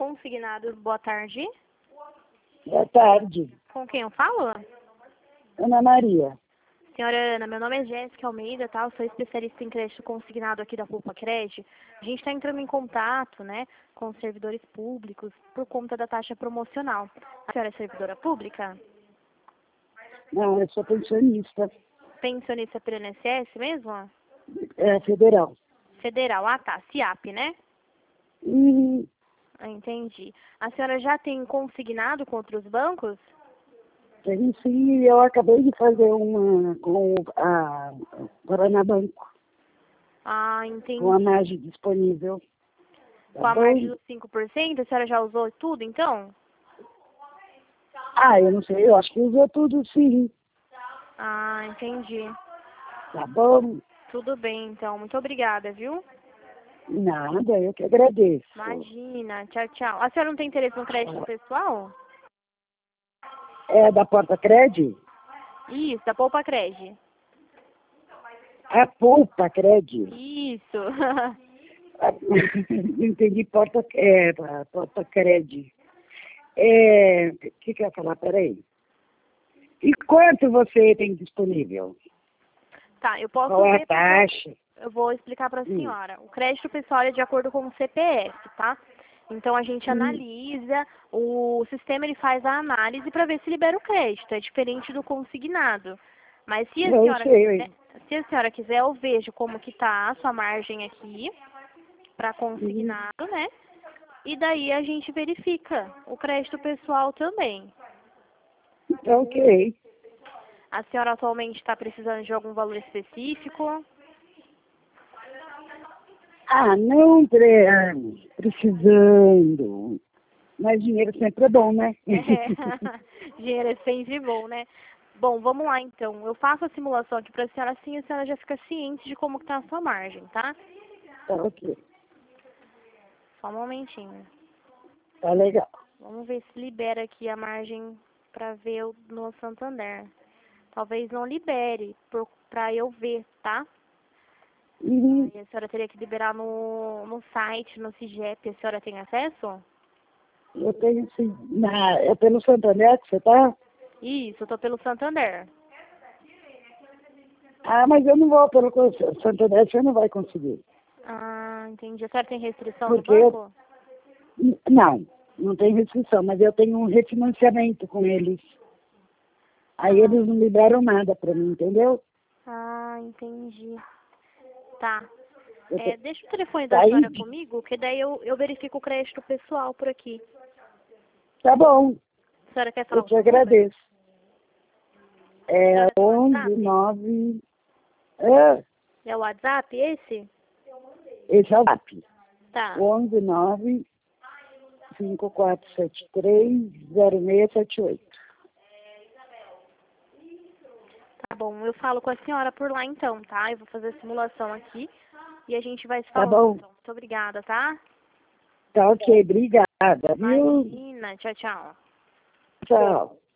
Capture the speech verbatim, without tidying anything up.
Consignado, boa tarde. Boa tarde, Com quem eu falo? Ana Maria. Senhora Ana, meu nome é Jéssica Almeida, tá? Eu sou especialista em crédito consignado aqui da Poupa Cred. A gente está entrando em contato, né, com os servidores públicos por conta da taxa promocional. A senhora é servidora pública? Não, eu sou pensionista, Pensionista pelo I N S S mesmo? é federal. Federal. Ah, tá. CIAP, né? E Ah, entendi. A senhora já tem consignado com outros bancos? tem sim, eu acabei de fazer uma com a Paranabanco, Ah, entendi. com a margem disponível. Tá Com a bom? margem dos cinco por cento, a senhora já usou tudo, então? Ah, eu não sei, eu acho que usou tudo sim. Ah, entendi. Tá bom? Tudo bem, então. Muito obrigada, viu? Nada, eu que agradeço. Imagina. Tchau, tchau. A senhora não tem interesse no crédito pessoal? É da Porta Cred? Isso, da Poupa Cred. A Poupa Cred. Isso. Entendi, Porta, é, a Porta Cred. É, o que que eu ia falar? Peraí. E quanto você tem disponível? Tá, eu posso Qual é ver a taxa? Eu vou explicar para a Hum. senhora. O crédito pessoal é de acordo com o C P F, tá? Então a gente Hum. analisa, o sistema ele faz a análise para ver se libera o crédito. É diferente do consignado. Mas se a Eu senhora sei, quiser, se a senhora quiser, eu vejo como que tá a sua margem aqui para consignado, né? E daí a gente verifica o crédito pessoal também. tá ok. A senhora atualmente está precisando de algum valor específico? Ah, não pre- precisando, mas dinheiro sempre é bom, né? É, dinheiro é sempre bom, né? Bom, vamos lá então. Eu faço a simulação aqui para a senhora, assim a senhora já fica ciente de como que tá a sua margem, tá? Tá ok, Só um momentinho. tá legal. Vamos ver se libera aqui a margem para ver o- no Santander. Talvez não libere, para eu ver, tá? E Aí a senhora teria que liberar no, no site, no CIGEP. A senhora tem acesso? eu tenho sim, na, é pelo Santander que você tá? Isso, eu tô pelo Santander. Ah, mas eu não vou pelo co- Santander, você não vai conseguir. Ah, entendi. A senhora tem restrição no Porque eu, banco? não, não tem restrição, mas eu tenho um refinanciamento com eles. Aí Ah. eles não liberam nada pra mim, entendeu? Ah, entendi. Tá. Eu É, tô- deixa o telefone da tá aí? senhora comigo, que daí eu, eu verifico o crédito pessoal por aqui. Tá bom, A senhora quer falar eu o te seu número? agradeço. A É senhora tem onze, WhatsApp? nove... É, É o WhatsApp esse? esse é o WhatsApp. Tá. onze, nove, cinco quatro sete três, zero seis sete oito. Tá bom, eu falo com a senhora por lá então, tá? Eu vou fazer a simulação aqui e a gente vai se Tá falando. bom? Então. Muito obrigada, tá? Tá ok, obrigada, viu? Imagina. Tchau, tchau. Tchau.